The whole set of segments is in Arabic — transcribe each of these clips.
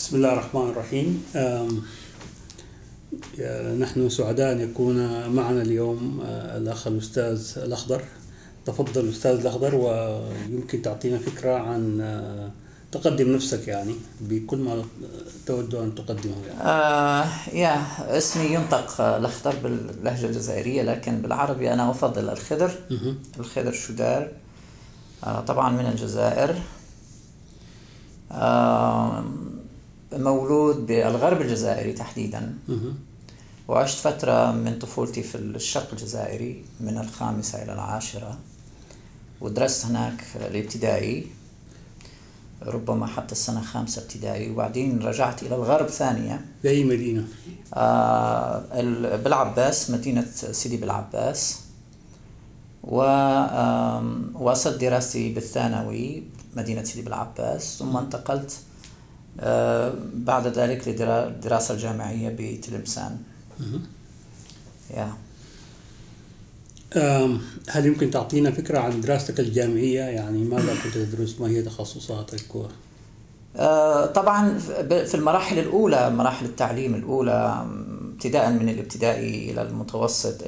بسم الله الرحمن الرحيم. نحن سعداء أن يكون معنا اليوم الأخ الأستاذ الأخضر. تفضل أستاذ الأخضر، ويمكن تعطينا فكرة عن تقدم نفسك يعني بكل ما تود أن تقدمه يعني. اسمي ينطق الأخضر باللهجة الجزائرية، لكن بالعربي أنا أفضل الخضر. الخضر شدار، طبعا من الجزائر. مولود بالغرب الجزائري تحديدا، وعشت فترة من طفولتي في الشرق الجزائري من 5 إلى 10، ودرست هناك الابتدائي ربما حتى السنة 5 ابتدائي، وبعدين رجعت إلى الغرب ثانية. في أي مدينة؟ بالعباس، مدينة سيدي بالعباس. وواصلت دراستي بالثانوي مدينة سيدي بالعباس، ثم انتقلت بعد ذلك للدراسة الجامعية بتلمسان. هل يمكن تعطينا فكرة عن دراستك الجامعية؟ يعني ماذا كنت تدرس؟ ما هي تخصصاتك؟ طبعا في المراحل الأولى، مراحل التعليم الأولى، ابتداء من الابتدائي إلى المتوسط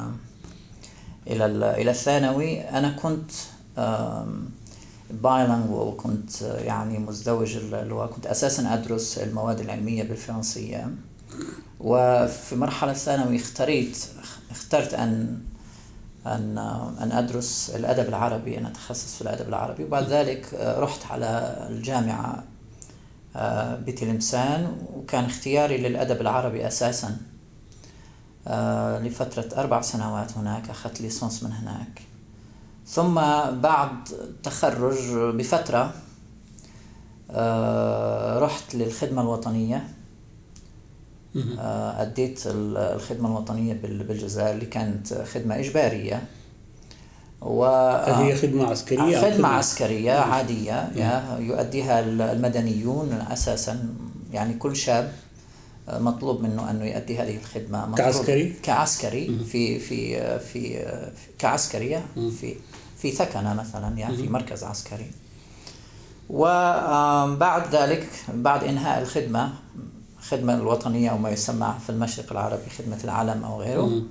إلى الثانوي، أنا كنت بايلينغوال، وكنت يعني مزدوج اللغة. كنت أساسا أدرس المواد العلمية بالفرنسية، وفي مرحلة الثانوي اخترت أن أدرس الأدب العربي، أن أتخصص في الأدب العربي. وبعد ذلك رحت على الجامعة بتلمسان، وكان اختياري للأدب العربي أساسا لفترة 4 سنوات هناك. أخذت ليسانس من هناك، ثم بعد التخرج بفترة رحت للخدمة الوطنية. أديت الخدمة الوطنية بالجزائر، اللي كانت خدمة إجبارية. هل هي خدمة عسكرية؟ خدمة عسكرية عادية يؤديها المدنيون أساسا. يعني كل شاب مطلوب منه أنه يؤدي هذه الخدمة كعسكري كعسكرية في ثكنة مثلا، يعني في مركز عسكري. وبعد ذلك، بعد إنهاء الخدمة الوطنية، أو ما يسمى في المشرق العربي خدمة العلم أو غيره،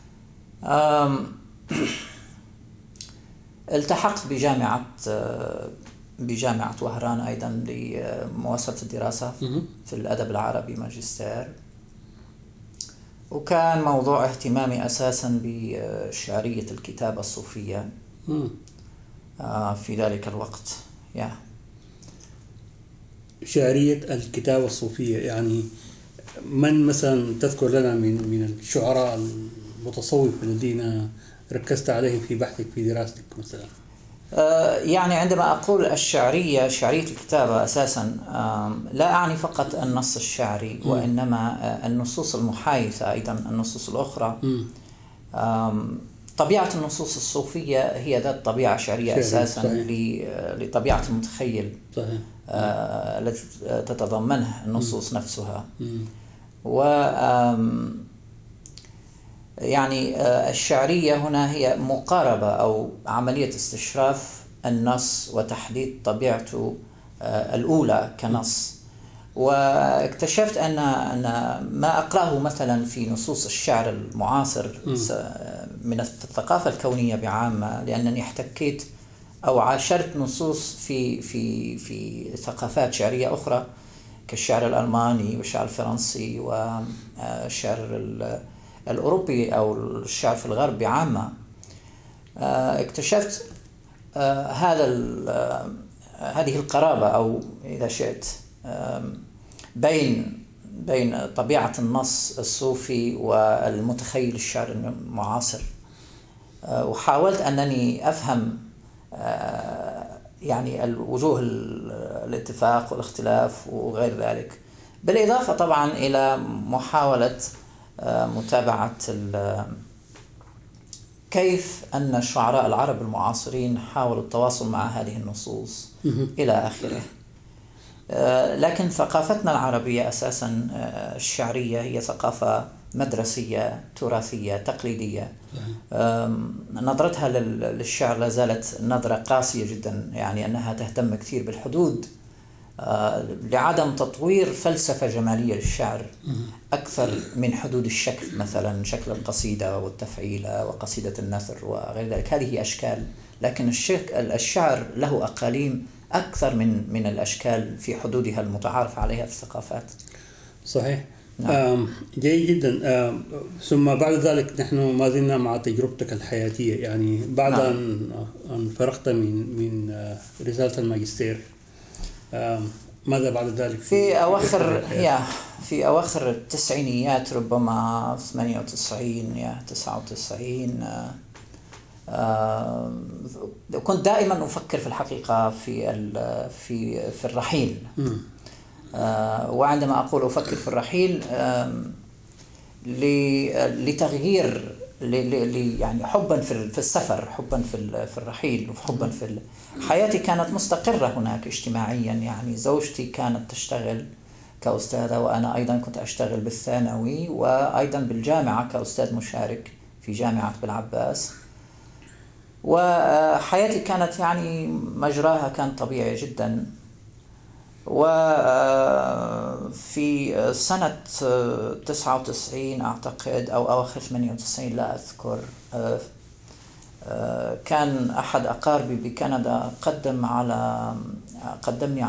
التحقت بجامعة وهران أيضا لمواصلة الدراسة في الأدب العربي ماجستير. وكان موضوع اهتمامي أساسا بشعرية الكتابة الصوفية في ذلك الوقت. شعرية الكتابة الصوفية، يعني من مثلا تذكر لنا من الشعراء المتصوف الذين ركزت عليهم في بحثك في دراستك مثلا؟ يعني عندما أقول شعرية الكتابة أساسا، لا أعني فقط النص الشعري، وإنما النصوص المحايثة أيضا، النصوص الأخرى. طبيعة النصوص الصوفية هي ذات طبيعة شعرية أساسا، لطبيعة المتخيل التي تتضمنها النصوص نفسها. يعني الشعرية هنا هي مقاربة أو عملية استشراف النص وتحديد طبيعته الأولى كنص. واكتشفت أن ما أقرأه مثلا في نصوص الشعر المعاصر من الثقافة الكونية بعامة، لأنني احتكيت أو عاشرت نصوص في ثقافات شعرية أخرى كالشعر الألماني والشعر الفرنسي والشعر الأوروبي أو الشعر في الغرب بعامة. اكتشفت هذه القرابة، أو إذا شئت، بين طبيعة النص الصوفي والمتخيل الشعر المعاصر. وحاولت أنني أفهم يعني الوجوه الاتفاق والاختلاف وغير ذلك، بالإضافة طبعا إلى محاولة متابعة كيف أن الشعراء العرب المعاصرين حاولوا التواصل مع هذه النصوص إلى آخره. لكن ثقافتنا العربية أساسا الشعرية هي ثقافة مدرسية تراثية تقليدية. نظرتها للشعر لا زالت نظرة قاسية جدا، يعني أنها تهتم كثير بالحدود لعدم تطوير فلسفة جمالية للشعر أكثر من حدود الشكل، مثلا شكل القصيدة والتفعيلة وقصيدة النثر وغير ذلك. هذه أشكال، لكن الشعر له أقاليم أكثر من الأشكال في حدودها المتعارف عليها في الثقافات. صحيح. نعم. جيد جدا. ثم بعد ذلك نحن ما زلنا مع تجربتك الحياتية، يعني بعد نعم. أن فرغت من رسالة الماجستير، ماذا بعد ذلك؟ في أواخر التسعينيات، ربما 98 يا 99، كنت دائما أفكر في الحقيقة في الرحيل. وعندما أقول أفكر في الرحيل لتغيير، يعني حبا في السفر، حبا في الرحيل، وحبا في حياتي كانت مستقرة هناك اجتماعيا. يعني زوجتي كانت تشتغل كأستاذة، وأنا أيضا كنت أشتغل بالثانوي وأيضا بالجامعة كأستاذ مشارك في جامعة بالعباس، وحياتي كانت يعني مجراها كان طبيعي جدا. وفي سنة 99 أعتقد أو أواخر 98 لا أذكر، كان أحد أقاربي بكندا قدمني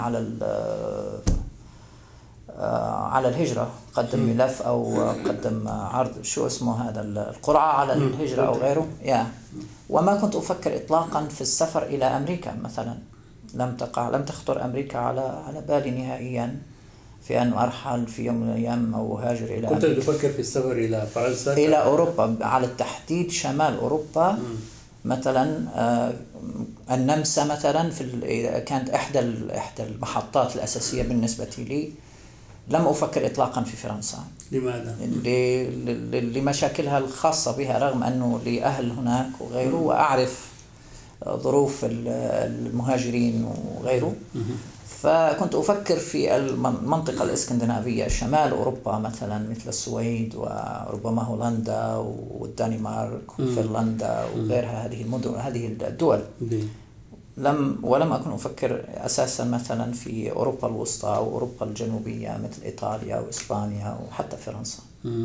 على الهجرة، قدم ملف أو قدم عرض، شو اسمه هذا، القرعة على الهجرة أو غيره. وما كنت أفكر إطلاقا في السفر إلى أمريكا مثلا، لم تخطر أمريكا على بالي نهائيا في أن أرحل في يوم من الأيام أو هاجر إلى كنت تفكر في السفر إلى فرنسا، إلى أوروبا، على التحديد شمال أوروبا. مثلا النمسا مثلا كانت إحدى المحطات الأساسية بالنسبة لي. لم أفكر إطلاقا في فرنسا. لماذا؟ لمشاكلها الخاصة بها، رغم أنه لي أهل هناك وغيره، وأعرف ظروف المهاجرين وغيره. فكنت أفكر في المنطقة الإسكندنافية، شمال أوروبا مثلا، مثل السويد وربما هولندا والدنمارك وفنلندا وغيرها، هذه المدن، هذه الدول. ولم أكن أفكر أساسا مثلا في أوروبا الوسطى أو أوروبا الجنوبية مثل إيطاليا وإسبانيا وحتى فرنسا.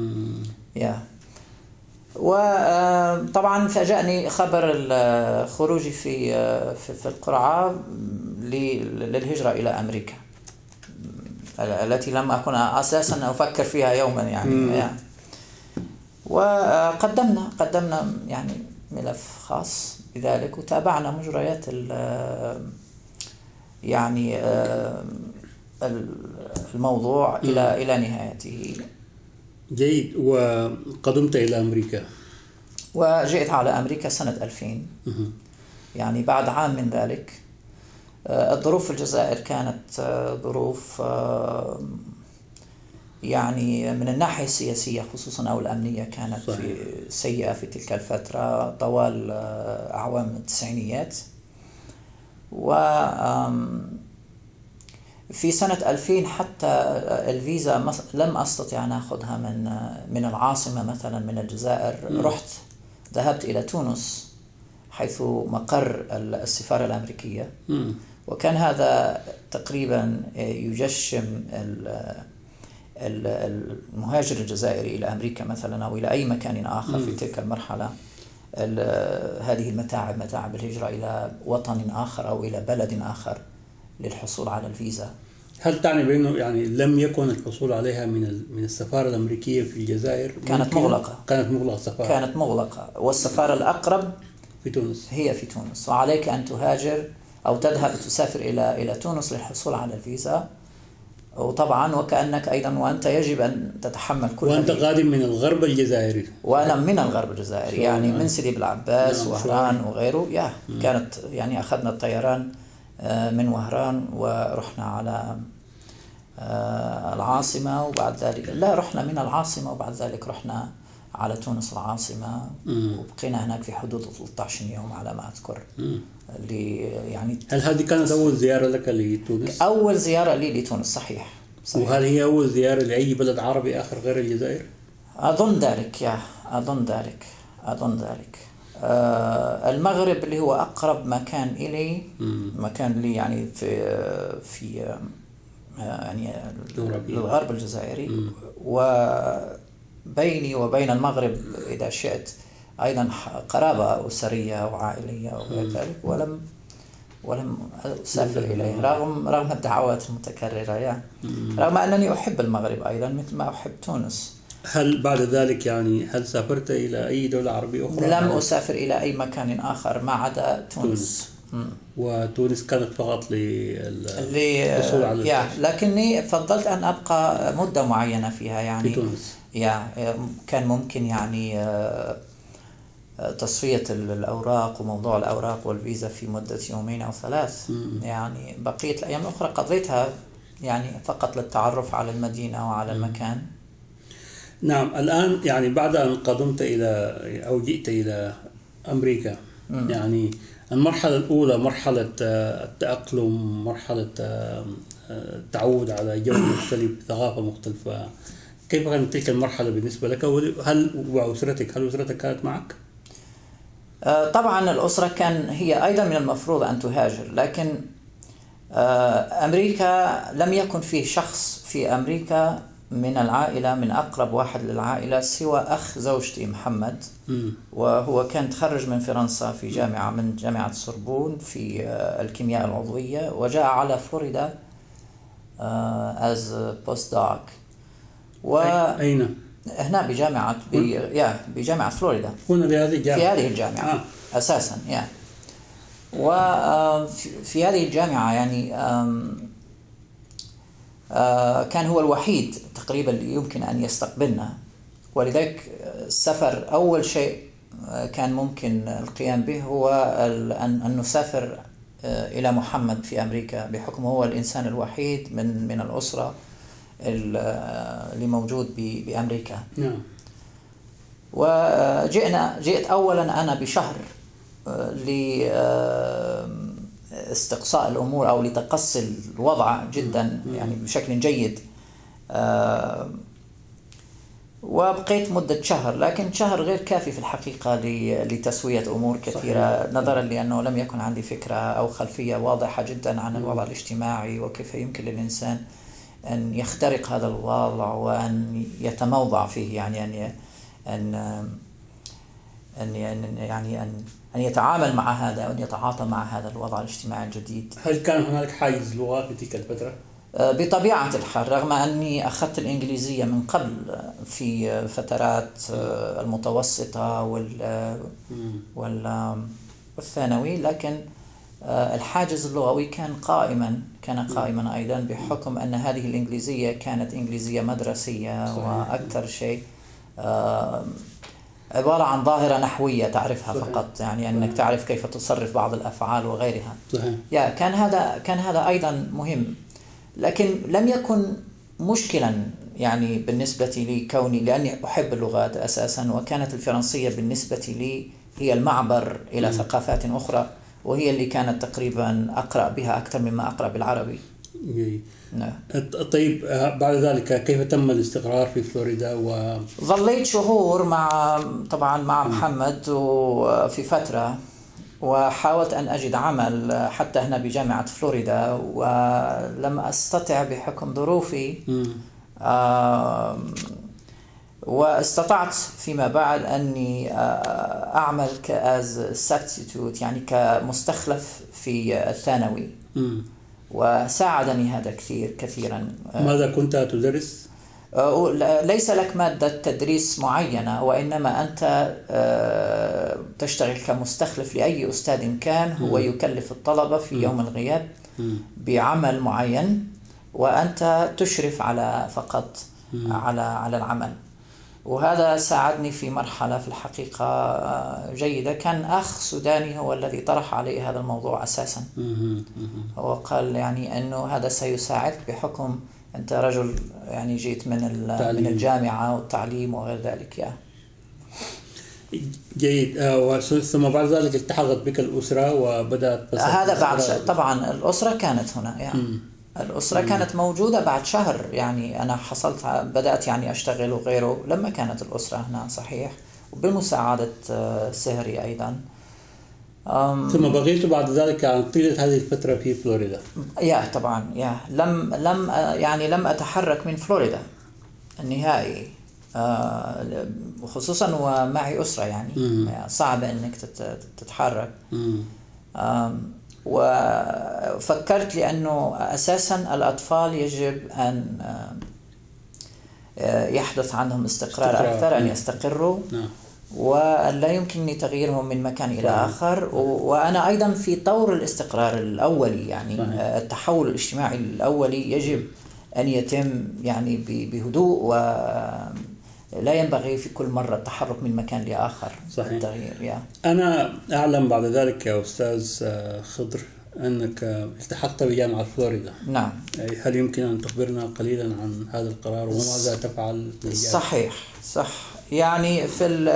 وطبعا فاجأني خبر خروجي في القرعة للهجرة إلى أمريكا، التي لم أكن أساسا أفكر فيها يوما يعني. وقدمنا يعني ملف خاص بذلك، وتابعنا مجريات يعني الموضوع إلى نهايته. جيد. وقدمت إلى أمريكا؟ وجئت على أمريكا سنة 2000، يعني بعد عام من ذلك. الظروف في الجزائر كانت ظروف يعني من الناحية السياسية خصوصا أو الأمنية كانت سيئة في تلك الفترة طوال أعوام التسعينيات. في سنة 2000 حتى الفيزا لم أستطيع أن أخذها من العاصمة مثلا من الجزائر. ذهبت إلى تونس حيث مقر السفارة الأمريكية، وكان هذا تقريبا يجشم المهاجر الجزائري إلى أمريكا مثلا أو إلى أي مكان آخر في تلك المرحلة. هذه متاعب الهجرة إلى وطن آخر أو إلى بلد آخر للحصول على الفيزا. هل تعني بأنه يعني لم يكن الحصول عليها من السفارة الأمريكية في الجزائر؟ كانت مغلقة. السفارة كانت مغلقة، والسفارة الأقرب في تونس، هي في تونس، وعليك أن تهاجر أو تسافر إلى تونس للحصول على الفيزا. وطبعا وكأنك أيضا وأنت يجب أن تتحمل كل وأنت قادم من الغرب الجزائري. وأنا من الغرب الجزائري، يعني من سيدي بالعباس وهران وغيره. كانت يعني أخذنا الطيران من وهران ورحنا على العاصمة، وبعد ذلك رحنا من العاصمة وبعد ذلك رحنا على تونس العاصمة، وبقينا هناك في حدود 13 يوم على ما أذكر. يعني هل هذه كانت أول زيارة لك لتونس؟ أول زيارة لي لتونس، صحيح. وهل هي أول زيارة لأي بلد عربي آخر غير الجزائر؟ أظن ذلك. المغرب اللي هو أقرب مكان إلي، يعني يعني الغرب الجزائري، وبيني وبين المغرب إذا شئت أيضا قرابة أسرية وعائلية وغير ذلك، ولم أسافر إليه رغم الدعوات المتكررة يعني. رغم أنني أحب المغرب أيضا مثل ما أحب تونس. هل بعد ذلك يعني هل سافرت إلى أي دولة عربية أخرى؟ لم أسافر إلى أي مكان آخر ما عدا تونس. وتونس كانت فقط للحصول على لكني فضلت أن أبقى مدة معينة فيها يعني في تونس. كان ممكن يعني تصفية الأوراق وموضوع الأوراق والفيزا في مدة 2 أو 3. يعني بقية الأيام الأخرى قضيتها يعني فقط للتعرف على المدينة وعلى المكان. نعم. الآن يعني بعد أن قدمت إلى أو جئت إلى أمريكا، يعني المرحلة الأولى مرحلة التأقلم، مرحلة التعود على جو مختلف، ثقافة مختلفة. كيف كانت تلك المرحلة بالنسبة لك؟ هل أسرتك كانت معك؟ طبعا الأسرة هي أيضا من المفروض أن تهاجر، لكن أمريكا لم يكن فيه شخص في أمريكا من العائلة، من أقرب واحد للعائلة، سوى أخ زوجتي محمد. وهو كان تخرج من فرنسا في من جامعة سوربون في الكيمياء العضوية، وجاء على فلوريدا as postdoc. أين؟ هنا بجامعة فلوريدا. هنا بهذه الجامعة؟ في هذه الجامعة أساسا وفي هذه الجامعة يعني كان هو الوحيد تقريبا اللي يمكن أن يستقبلنا، ولذلك السفر أول شيء كان ممكن القيام به هو أن نسافر إلى محمد في أمريكا، بحكم هو الإنسان الوحيد من الأسرة اللي موجود بأمريكا. وجئت أولا أنا بشهر لاستقصاء الأمور أو لتقصي الوضع جدا يعني بشكل جيد، وبقيت مدة شهر، لكن شهر غير كافي في الحقيقة لتسوية أمور كثيرة، نظرا لأنه لم يكن عندي فكرة أو خلفية واضحة جدا عن الوضع الاجتماعي وكيف يمكن للإنسان أن يخترق هذا الوضع وأن يتموضع فيه، يعني أن يتعامل مع هذا وأن يتعاطى مع هذا الوضع الاجتماعي الجديد. هل كان هناك حيز لغة في تلك الفترة؟ بطبيعة الحال، رغم أني أخذت الإنجليزية من قبل في فترات المتوسطة والثانوي، لكن الحاجز اللغوي كان قائما أيضا، بحكم أن هذه الإنجليزية كانت إنجليزية مدرسية وأكثر شيء عبارة عن ظاهرة نحوية تعرفها فقط، يعني أنك تعرف كيف تصرف بعض الأفعال وغيرها. كان هذا أيضا مهم، لكن لم يكن مشكلا يعني بالنسبة لي لأني أحب اللغات أساسا، وكانت الفرنسية بالنسبة لي هي المعبر إلى ثقافات أخرى، وهي اللي كانت تقريبا أقرأ بها أكثر مما أقرأ بالعربي. طيب بعد ذلك كيف تم الاستقرار في فلوريدا؟ ظليت شهور طبعا مع محمد وفي فترة، وحاولت أن أجد عمل حتى هنا بجامعة فلوريدا، ولم أستطع بحكم ظروفي. واستطعت فيما بعد أني أعمل substitute يعني كمستخلف في الثانوي، وساعدني هذا كثيرا. ماذا كنت تدرس؟ ليس لك مادة تدريس معينة، وإنما أنت تشتغل كمستخلف لأي أستاذ كان هو يكلف الطلبة في يوم الغياب بعمل معين، وأنت تشرف فقط على العمل. وهذا ساعدني في مرحلة في الحقيقة جيدة. كان أخ سوداني هو الذي طرح علي هذا الموضوع أساسا، هو قال يعني أنه هذا سيساعدك بحكم أنت رجل يعني جيت من الجامعة والتعليم وغير ذلك. جيد. ثم بعد ذلك التحقت بك الأسرة وبدأت هذا بعد طبعا الأسرة كانت هنا يعني. الأسرة كانت موجودة بعد شهر، يعني أنا بدأت يعني أشتغل وغيره لما كانت الأسرة هنا صحيح، وبمساعدة سهري أيضا. ثم بقيت بعد ذلك عن طيلة هذه الفترة في فلوريدا. طبعا لم أتحرك من فلوريدا النهائي، خصوصا ومعي أسرة يعني صعب أنك تتحرك. وفكرت لأنه أساسا الأطفال يجب أن يحدث عنهم استقرار أكثر، أن يستقروا ولا يمكنني تغييرهم من مكان إلى آخر. وأنا أيضا في طور الاستقرار الأولي، يعني التحول الاجتماعي الأولي يجب أن يتم يعني بهدوء، ولا ينبغي في كل مرة التحرك من مكان لآخر. صحيح. التغيير. أنا أعلم بعد ذلك يا أستاذ خضر أنك التحقت بجامعة فلوريدا. نعم. هل يمكن أن تخبرنا قليلا عن هذا القرار وماذا تفعل؟ صحيح. يعني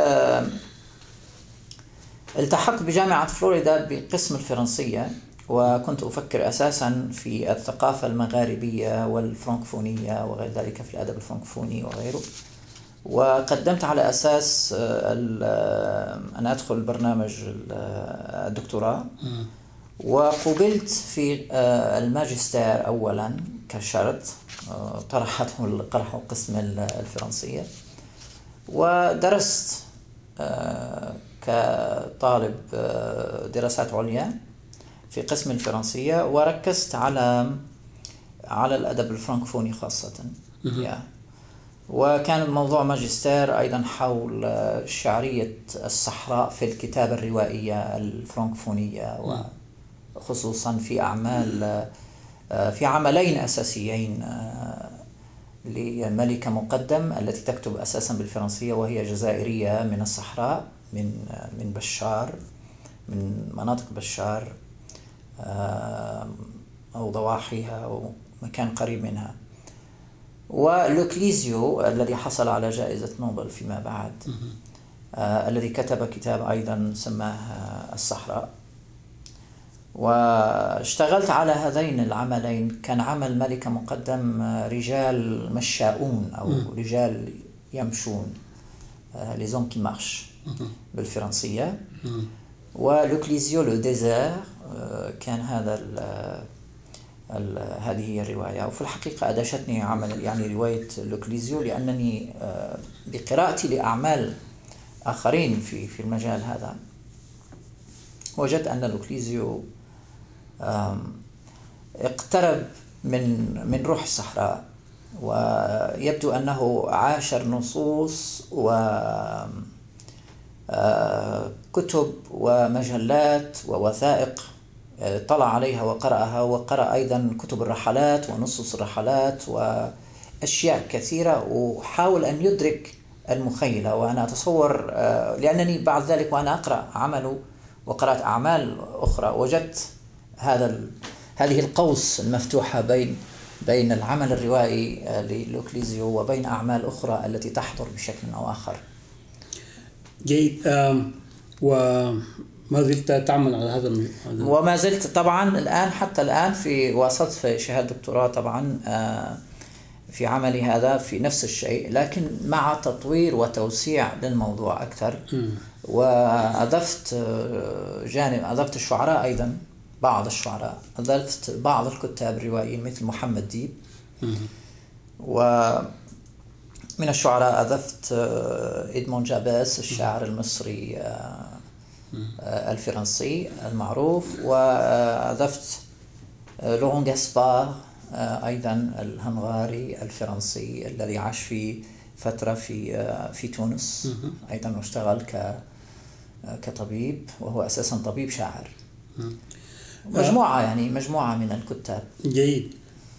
التحقت بجامعة فلوريدا بقسم الفرنسية، وكنت أفكر أساسا في الثقافة المغاربية والفرنكفونية وغير ذلك، في الأدب الفرنكفوني وغيره. وقدمت على أساس أن أدخل برنامج الدكتوراه، وقبلت في الماجستير أولا كشرط طرحه قسم الفرنسية، ودرست كطالب دراسات عليا في قسم الفرنسية، وركزت على الأدب الفرنكفوني خاصة. وكان موضوع ماجستير أيضا حول شعرية الصحراء في الكتابة الروائية الفرنكفونية، وخصوصا في في عملين أساسيين لملكة مقدم التي تكتب أساسا بالفرنسية، وهي جزائرية من الصحراء، من بشار، من مناطق بشار أو ضواحيها أو مكان قريب منها. ولوكليزيو الذي حصل على جائزة نوبل فيما بعد، الذي كتب كتاب أيضا سماه الصحراء. واشتغلت على هذين العملين. كان عمل ملكة مقدم رجال مشاؤون أو رجال يمشون، les hommes qui marchent بالفرنسية. ولوكليزيو لو ديزير كان هذه هي الرواية. وفي الحقيقة أدهشتني يعني رواية لوكليزيو، لأنني بقراءتي لأعمال آخرين في المجال هذا وجدت أن لوكليزيو اقترب من روح الصحراء، ويبدو أنه عاشر نصوص وكتب ومجلات ووثائق طلع عليها وقرأها، وقرأ أيضا كتب الرحلات ونصوص الرحلات وأشياء كثيرة، وحاول أن يدرك المخيلة. وأنا أتصور لأنني بعد ذلك وأنا أقرأ عمله وقرأت أعمال أخرى وجدت هذه القوس المفتوحة بين العمل الروائي للوكليزيو وبين أعمال أخرى التي تحضر بشكل أو آخر. جيد. وما زلت تعمل على هذا وما زلت طبعا الآن، حتى الآن وصلت في شهادة دكتوراه طبعا في عملي هذا في نفس الشيء، لكن مع تطوير وتوسيع للموضوع أكثر. وأضفت أضفت الشعراء أيضا، بعض الشعراء، أضفت بعض الكتاب الروائيين مثل محمد ديب. ومن الشعراء أضفت إدمون جاباس الشاعر المصري الفرنسي المعروف، وأضفت لورون غاسبار أيضا الهنغاري الفرنسي الذي عاش في فترة في تونس أيضا، واشتغل كطبيب، وهو أساسا طبيب شاعر. مجموعة من الكتاب. جيد.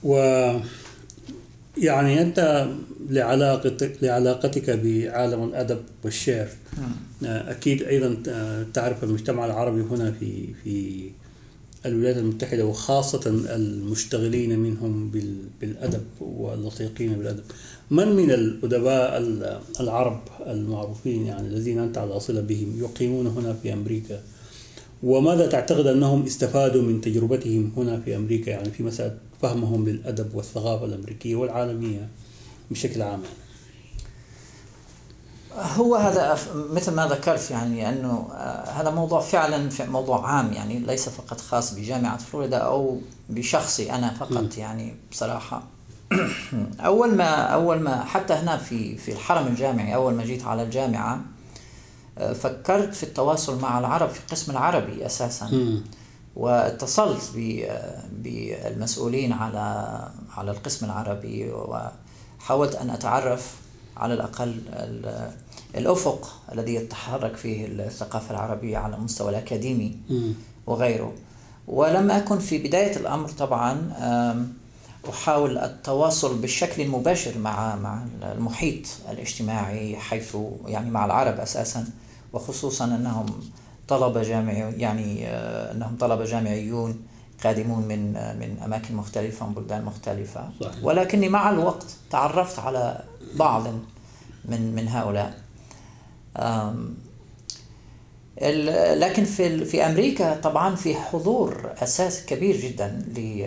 يعني أنت لعلاقتك بعالم الأدب والشعر أكيد أيضا تعرف المجتمع العربي هنا في الولايات المتحدة، وخاصة المشتغلين منهم بالأدب واللصيقين بالأدب. من الأدباء العرب المعروفين يعني الذين أنت على صلة بهم يقيمون هنا في أمريكا، وماذا تعتقد أنهم استفادوا من تجربتهم هنا في أمريكا، يعني في مسألة فهمهم للأدب والثقافة الأمريكية والعالمية بشكل عام؟ هو هذا مثل ما ذكرت، يعني أنه هذا موضوع فعلا موضوع عام، يعني ليس فقط خاص بجامعة فلوريدا أو بشخصي أنا فقط. يعني بصراحة أول ما حتى هنا في الحرم الجامعي، أول ما جيت على الجامعة فكرت في التواصل مع العرب في القسم العربي أساسا، واتصلت بالمسؤولين على القسم العربي، وحاولت أن أتعرف على الأقل الأفق الذي يتحرك فيه الثقافة العربية على المستوى الأكاديمي وغيره. ولم أكن في بداية الأمر طبعا أحاول التواصل بالشكل المباشر مع المحيط الاجتماعي، حيث يعني مع العرب أساسا، وخصوصا أنهم طلبة جامعيون قادمون من أماكن مختلفة ومن بلدان مختلفة. صحيح. ولكني مع الوقت تعرفت على بعض من هؤلاء. لكن في أمريكا طبعا في حضور أساس كبير جدا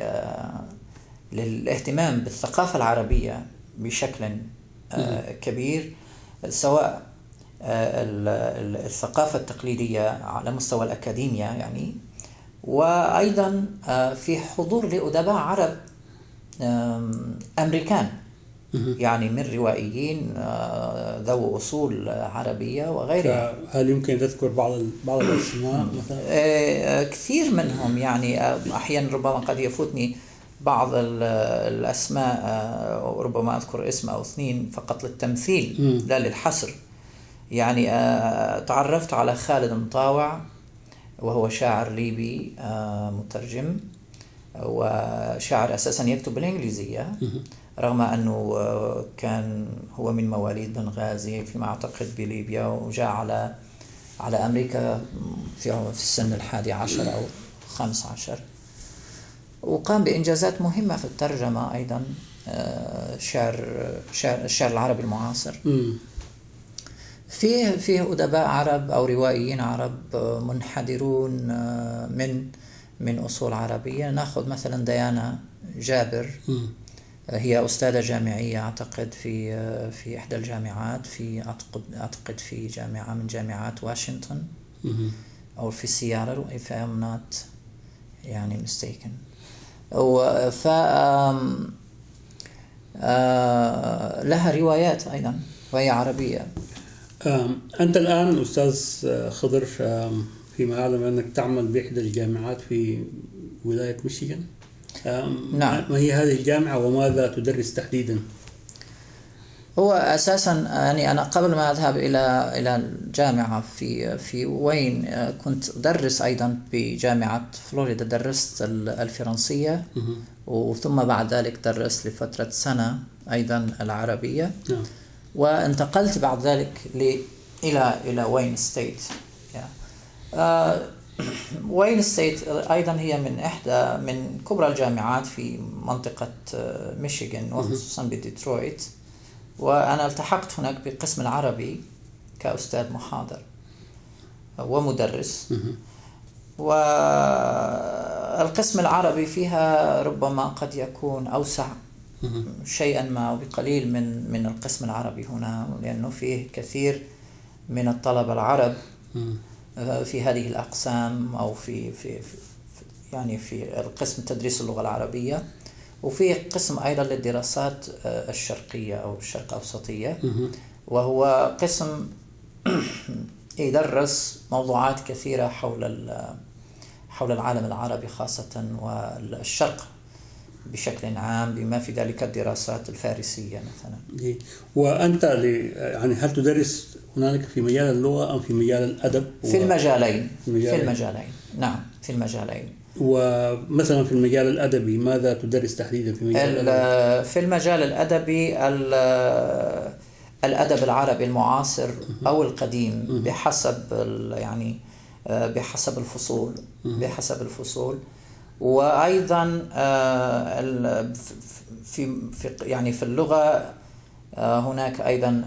للاهتمام بالثقافة العربية بشكل كبير، سواء الثقافة التقليدية على مستوى الأكاديمية يعني، وأيضا في حضور لأدباء عرب أمريكان، يعني من روائيين ذو أصول عربية وغيرها. هل يمكن تذكر بعض الأسماء مثلا؟ كثير منهم، يعني أحيانا ربما قد يفوتني بعض الأسماء، ربما أذكر اسم أو اثنين فقط للتمثيل لا للحصر. يعني تعرفت على خالد مطاوع، وهو شاعر ليبي مترجم، وشاعر أساسا يكتب بالإنجليزية، رغم أنه كان هو من مواليد بنغازي فيما أعتقد بليبيا، وجاء على أمريكا في السن 11 أو 15، وقام بإنجازات مهمة في الترجمة أيضا، الشعر العربي المعاصر. فيه أدباء عرب أو روائيين عرب منحدرون من أصول عربية. نأخذ مثلا ديانا جابر، هي أستاذة جامعية أعتقد في إحدى الجامعات، أعتقد في جامعة من جامعات واشنطن أو في سياتل if I'm not يعني mistaken. لها روايات أيضا وهي عربية. أنت الآن أستاذ خضر، فيما أعلم أنك تعمل بإحدى الجامعات في ولاية ميشيغان. نعم. ما هي هذه الجامعة وماذا تدرس تحديدا؟ هو أساسا يعني أنا قبل ما أذهب إلى الجامعة في وين كنت أدرس أيضا بجامعة فلوريدا، درست الفرنسية، وثم بعد ذلك درست لفترة سنة أيضا العربية. وانتقلت بعد ذلك إلى وين ستيت. وين ستيت أيضا هي من كبرى الجامعات في منطقة ميشيغان، وخصوصا بديترويت. وأنا التحقت هناك بالقسم العربي كأستاذ محاضر ومدرس. والقسم العربي فيها ربما قد يكون أوسع شيئا ما وبقليل من القسم العربي هنا، لأنه فيه كثير من الطلبة العرب في هذه الأقسام، أو في القسم تدريس اللغة العربية، وفي قسم أيضا للدراسات الشرقية أو الشرق أوسطية، وهو قسم يدرس موضوعات كثيرة حول العالم العربي خاصة، والشرق بشكل عام، بما في ذلك الدراسات الفارسية مثلا. وأنت يعني هل تدرس هنالك في مجال اللغة أم في مجال الأدب؟ في المجالين. نعم، في المجالين. ومثلا في المجال الأدبي ماذا تدرس تحديدا في مجال في المجال الأدبي الأدب العربي المعاصر أو القديم، بحسب الفصول. وأيضا في اللغة هناك أيضا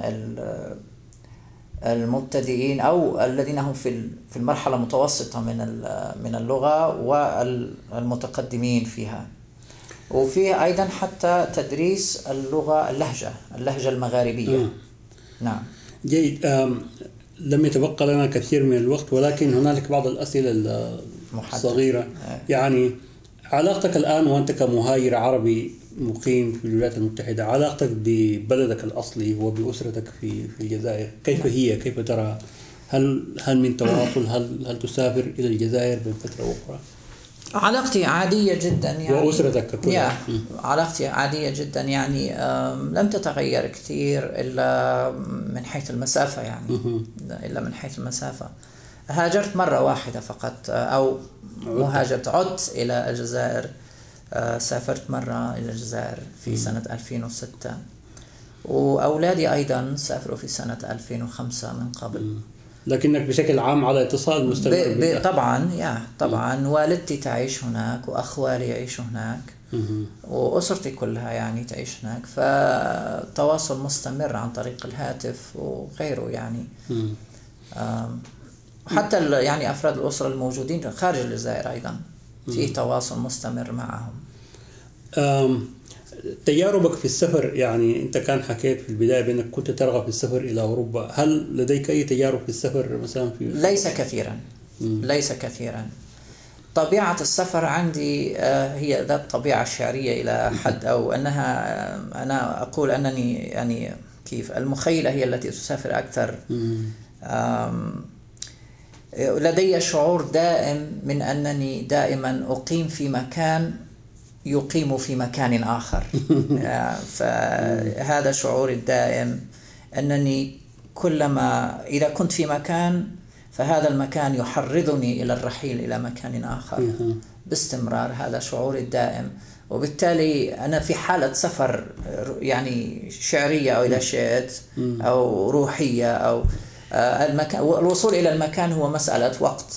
المبتدئين أو الذين هم في المرحلة المتوسطة من اللغة والمتقدمين فيها. وفيه أيضا حتى تدريس اللهجة المغاربية. نعم. جيد. لم يتبقى لنا كثير من الوقت، ولكن هنالك بعض الأسئلة الصغيرة. يعني علاقتك الآن وأنت كمهاجر عربي مقيم في الولايات المتحدة، علاقتك ببلدك الأصلي وبأسرتك في الجزائر كيف هي؟ كيف ترى؟ هل من تواصل؟ هل تسافر إلى الجزائر من فترة أخرى؟ علاقتي عادية جدا يعني. وأسرتك كلها؟ علاقتي عادية جدا يعني. لم تتغير كثير إلا من حيث المسافة يعني. إلا من حيث المسافة. هاجرت مرة واحدة فقط، أو مهاجرت عدت إلى الجزائر. سافرت مرة إلى الجزائر في سنة 2006، وأولادي أيضا سافروا في سنة 2005 من قبل. لكنك بشكل عام على اتصال مستمر طبعا والدتي تعيش هناك، وأخوالي يعيشوا هناك، وأسرتي كلها يعني تعيش هناك، فتواصل مستمر عن طريق الهاتف وغيره يعني. حتى يعني أفراد الأسرة الموجودين خارج الجزائر أيضا في تواصل مستمر معهم. تجاربك في السفر، يعني أنت كان حكيت في البداية بأنك كنت ترغب في السفر إلى أوروبا، هل لديك أي تجارب في السفر مثلا في؟ ليس كثيرا. طبيعة السفر عندي هي ذات طبيعة شعرية إلى حد، أو أنها أنا أقول أنني يعني كيف المخيلة هي التي تسافر أكثر. لدي شعور دائم من أنني دائما أقيم في مكان يقيم في مكان آخر. فهذا شعوري الدائم، أنني كلما إذا كنت في مكان فهذا المكان يحرضني إلى الرحيل إلى مكان آخر باستمرار. هذا شعوري الدائم، وبالتالي أنا في حالة سفر يعني شعرية أو إذا شئت أو روحية أو الوصول إلى المكان هو مسألة وقت.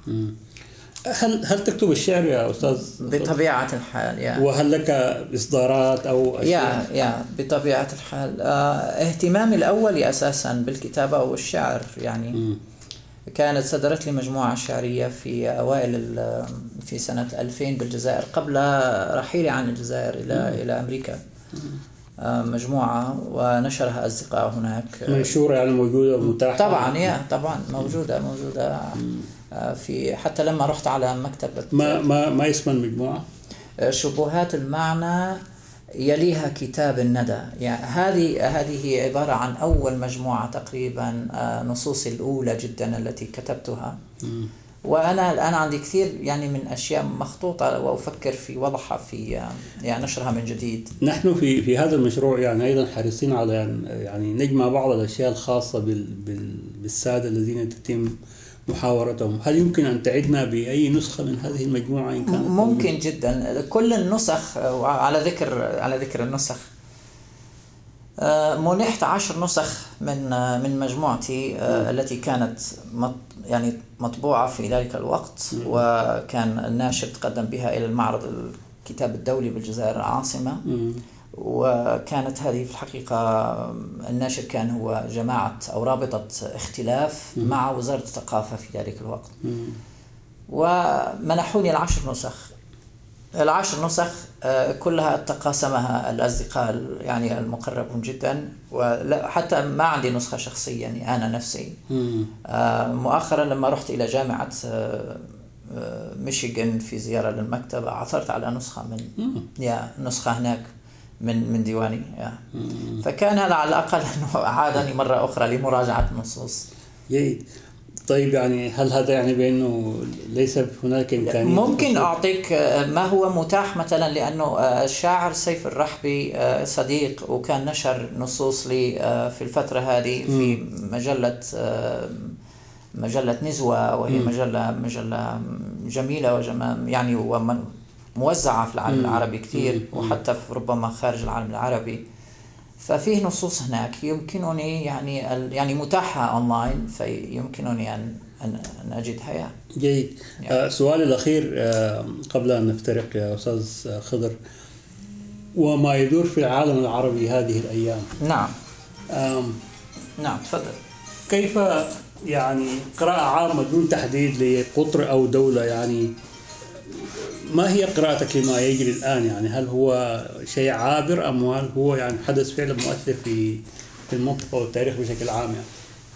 هل تكتب الشعر يا أستاذ؟ بطبيعة الحال وهل لك إصدارات أو أشياء؟ بطبيعة الحال اهتمامي الأولي أساسا بالكتابة والشعر يعني. كانت صدرت لي مجموعة شعرية في أوائل في سنة 2000 بالجزائر، قبل رحيلي عن الجزائر إلى أمريكا. مجموعة ونشرها أصدقاء هناك. منشورة يعني موجودة ومتاحة؟ طبعا موجودة في، حتى لما رحت على مكتبة. ما اسم المجموعة؟ شبهات المعنى يليها كتاب الندى. يعني هذه هي عبارة عن أول مجموعة تقريبا، نصوصي الأولى جدا التي كتبتها. وأنا الآن عندي كثير يعني من أشياء مخطوطة، وأفكر في وضعها في يعني نشرها من جديد. نحن في هذا المشروع يعني أيضا حريصين على يعني نجمع بعض الأشياء الخاصة بالسادة الذين تتم محاورتهم. هل يمكن أن تعدنا بأي نسخة من هذه المجموعة إن كانت؟ ممكن جدا. كل النسخ، على ذكر النسخ، منحت 10 نسخ من مجموعتي التي كانت يعني مطبوعة في ذلك الوقت، وكان الناشر تقدم بها إلى المعرض الكتاب الدولي بالجزائر العاصمة. وكانت هذه في الحقيقة الناشر كان هو جماعة أو رابطة اختلاف مع وزارة الثقافة في ذلك الوقت. ومنحوني 10 نسخ. 10 نسخ كلها تقاسمها الأصدقاء يعني المقربون جدا، وحتى ما عندي نسخة شخصية يعني أنا نفسي. مؤخرا لما رحت إلى جامعة ميشيغان في زيارة للمكتبة، عثرت على نسخة نسخة هناك من ديواني. فكان هذا على الأقل أنه عادني مرة أخرى لمراجعة النصوص. جيد. طيب يعني هل هذا يعني بأنه ليس هناك إمكانية؟ ممكن أعطيك ما هو متاح مثلا، لأنه الشاعر سيف الرحبي صديق، وكان نشر نصوص لي في الفترة هذه في مجلة نزوة، وهي مجلة جميلة يعني موزعة في العالم العربي كثير، وحتى في ربما خارج العالم العربي. ففيه نصوص هناك يمكنني يعني متاحة أونلاين، فيمكنني أن أجدها. جيد. سؤالي الأخير قبل أن نفترق يا أستاذ خضر، وما يدور في العالم العربي هذه الأيام. نعم تفضل. كيف يعني قراءة عامة دون تحديد لقطر أو دولة، يعني ما هي قراءتك لما يجري الآن؟ يعني هل هو شيء عابر أم هل هو يعني حدث فعلا مؤثر في في المنطقة والتاريخ بشكل عام يعني.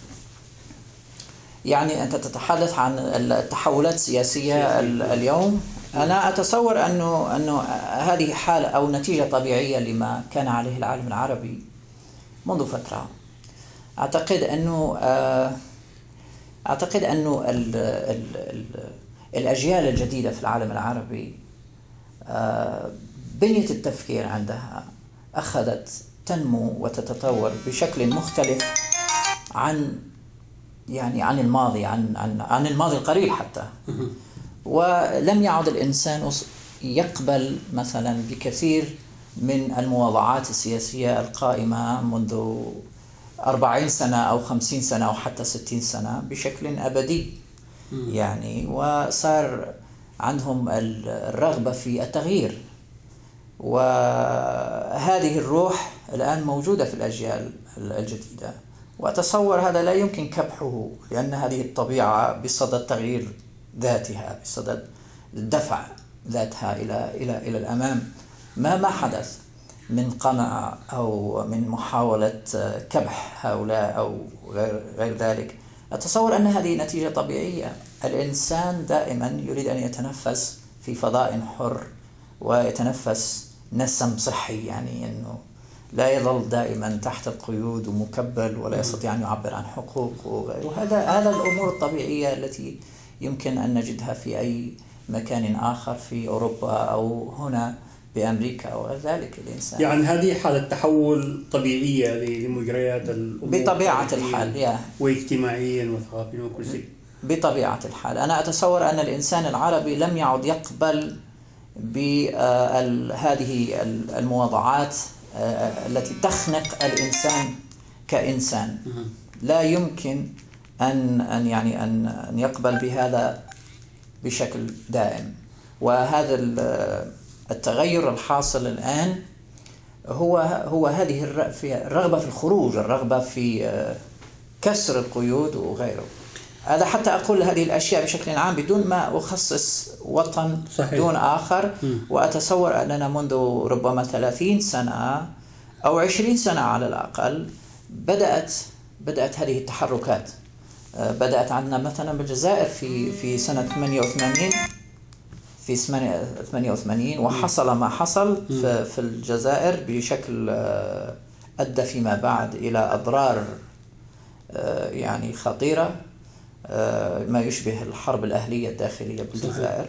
يعني أنت تتحدث عن التحولات السياسية اليوم. أنا أتصور أنه هذه حالة أو نتيجة طبيعية لما كان عليه العالم العربي منذ فترة. أعتقد أنه الأجيال الجديدة في العالم العربي بنية التفكير عندها أخذت تنمو وتتطور بشكل مختلف عن الماضي، عن الماضي القريب حتى. ولم يعد الإنسان يقبل مثلا بكثير من المواضعات السياسية القائمة منذ 40 سنة أو 50 سنة أو حتى 60 سنة بشكل أبدي يعني. وصار عندهم الرغبة في التغيير، وهذه الروح الآن موجودة في الأجيال الجديدة. وأتصور هذا لا يمكن كبحه، لأن هذه الطبيعة بصدد تغيير ذاتها، بصدد دفع ذاتها إلى الأمام. ما حدث من قمع أو من محاولة كبح هؤلاء أو غير ذلك، أتصور أن هذه نتيجة طبيعية. الإنسان دائما يريد أن يتنفس في فضاء حر ويتنفس نسم صحي، يعني أنه لا يظل دائما تحت القيود ومكبل ولا يستطيع أن يعبر عن حقوق وغيره. هذا الأمور الطبيعية التي يمكن أن نجدها في أي مكان آخر في أوروبا أو هنا بأمريكا أو غير ذلك. الإنسان يعني هذه حالة تحول طبيعية لمجريات الأمور بطبيعة الحال، واجتماعيا وثقافيا وكل شيء بطبيعة الحال. أنا أتصور أن الإنسان العربي لم يعد يقبل بهذه المواضعات التي تخنق الإنسان كإنسان. لا يمكن أن يقبل بهذا بشكل دائم. وهذا التغير الحاصل الآن هو هذه الرغبة في الخروج، الرغبة في كسر القيود وغيره. هذا حتى أقول هذه الأشياء بشكل عام بدون ما أخصص وطن دون آخر. وأتصور أننا منذ ربما 30 سنة أو 20 سنة على الأقل بدأت هذه التحركات. بدأت عندنا مثلا بالجزائر في سنة 88 وحصل ما حصل في الجزائر بشكل أدى فيما بعد إلى أضرار يعني خطيرة، ما يشبه الحرب الأهلية الداخلية بالجزائر.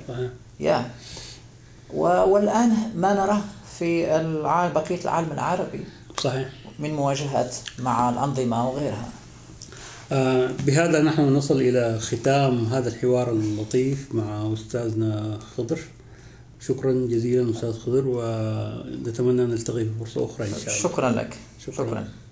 والآن ما نراه في بقية العالم العربي صحيح من مواجهات مع الأنظمة وغيرها. بهذا نحن نصل إلى ختام هذا الحوار اللطيف مع أستاذنا خضر. شكرا جزيلا أستاذ خضر، ونتمنى أن نلتقي في فرصة أخرى إن شاء الله. شكرا لك. شكرا.